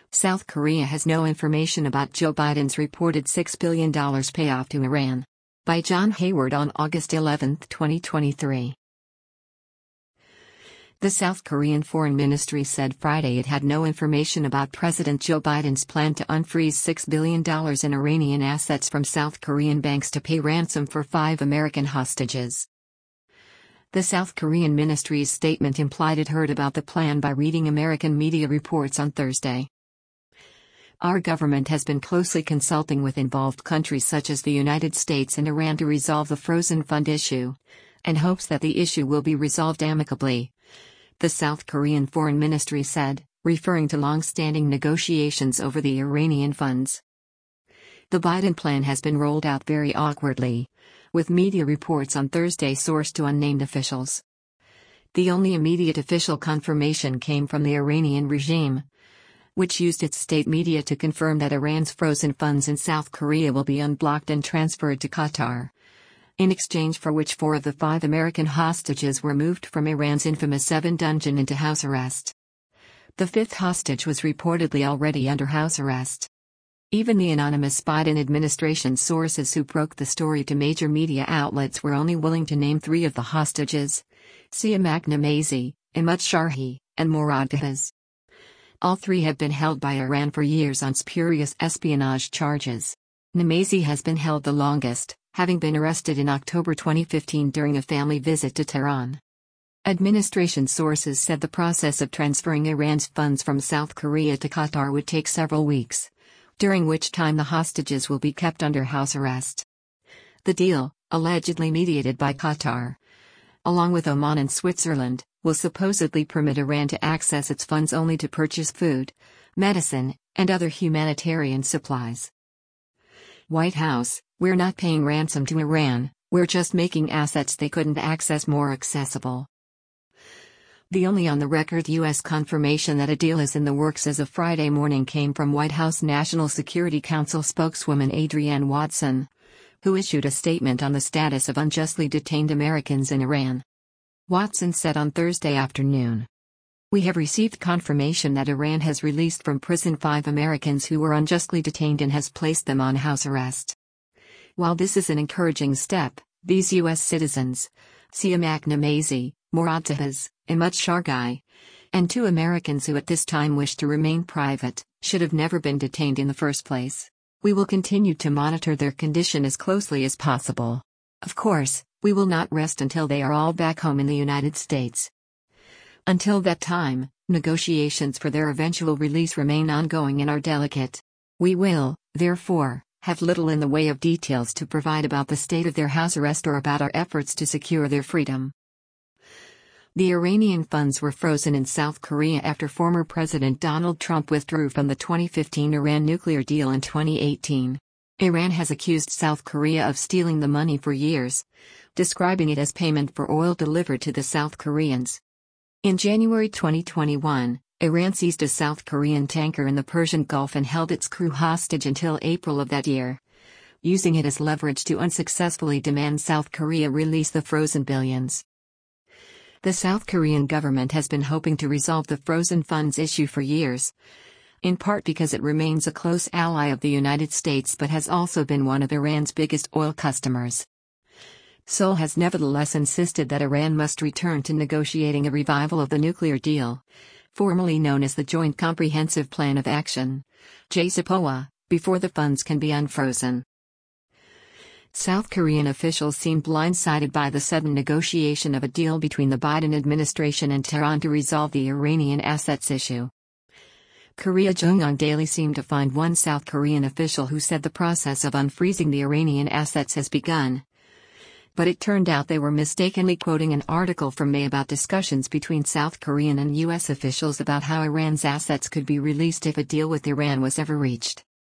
South Korea has no information about Joe Biden's reported $6 billion payoff to Iran. By John Hayward on August 11, 2023. The South Korean Foreign Ministry said Friday it had no information about President Joe Biden's plan to unfreeze $6 billion in Iranian assets from South Korean banks to pay ransom for 5 American hostages. The South Korean ministry's statement implied it heard about the plan by reading American media reports on Thursday. Our government has been closely consulting with involved countries such as the United States and Iran to resolve the frozen fund issue, and hopes that the issue will be resolved amicably, the South Korean Foreign Ministry said, referring to long-standing negotiations over the Iranian funds. The Biden plan has been rolled out very awkwardly, with media reports on Thursday sourced to unnamed officials. The only immediate official confirmation came from the Iranian regime, which used its state media to confirm that Iran's frozen funds in South Korea will be unblocked and transferred to Qatar, in exchange for which 4 of the 5 American hostages were moved from Iran's infamous Evin dungeon into house arrest. The 5th hostage was reportedly already under house arrest. Even the anonymous Biden administration sources who broke the story to major media outlets were only willing to name 3 of the hostages: Siamak Namazi, Imad Sharhi, and Morad Tahaz. All 3 have been held by Iran for years on spurious espionage charges. Namazi has been held the longest, having been arrested in October 2015 during a family visit to Tehran. Administration sources said the process of transferring Iran's funds from South Korea to Qatar would take several weeks, during which time the hostages will be kept under house arrest. The deal, allegedly mediated by Qatar, along with Oman and Switzerland, will supposedly permit Iran to access its funds only to purchase food, medicine, and other humanitarian supplies. White House: "We're not paying ransom to Iran, we're just making assets they couldn't access more accessible." The only on-the-record U.S. confirmation that a deal is in the works as of Friday morning came from White House National Security Council spokeswoman Adrienne Watson, who issued a statement on the status of unjustly detained Americans in Iran. Watson said on Thursday afternoon, "We have received confirmation that Iran has released from prison 5 Americans who were unjustly detained and has placed them on house arrest. While this is an encouraging step, these U.S. citizens, Siamak Namazi, Morad Tahaz, Imad Sharhi, and 2 Americans who at this time wish to remain private, should have never been detained in the first place. We will continue to monitor their condition as closely as possible. Of course, we will not rest until they are all back home in the United States. Until that time, negotiations for their eventual release remain ongoing and are delicate. We will, therefore, have little in the way of details to provide about the state of their house arrest or about our efforts to secure their freedom." The Iranian funds were frozen in South Korea after former President Donald Trump withdrew from the 2015 Iran nuclear deal in 2018. Iran has accused South Korea of stealing the money for years, describing it as payment for oil delivered to the South Koreans. In January 2021, Iran seized a South Korean tanker in the Persian Gulf and held its crew hostage until April of that year, using it as leverage to unsuccessfully demand South Korea release the frozen billions. The South Korean government has been hoping to resolve the frozen funds issue for years, in part because it remains a close ally of the United States but has also been one of Iran's biggest oil customers. Seoul has nevertheless insisted that Iran must return to negotiating a revival of the nuclear deal, formerly known as the Joint Comprehensive Plan of Action, JCPOA, before the funds can be unfrozen. South Korean officials seem blindsided by the sudden negotiation of a deal between the Biden administration and Tehran to resolve the Iranian assets issue. Korea JoongAng Daily seemed to find one South Korean official who said the process of unfreezing the Iranian assets has begun. But it turned out they were mistakenly quoting an article from May about discussions between South Korean and U.S. officials about how Iran's assets could be released if a deal with Iran was ever reached.